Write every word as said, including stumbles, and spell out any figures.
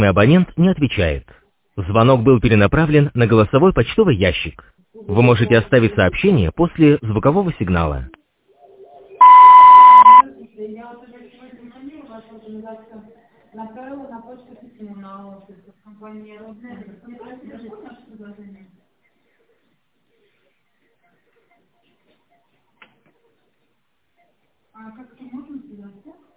Абонент не отвечает. Звонок был перенаправлен на голосовой почтовый ящик. Вы можете оставить сообщение после звукового сигнала. Я вот уже сегодня звонила, ваша организация направила на почту письмо на офис компании «Родная». Мне кажется, даже наше предложение. А как это можно сделать?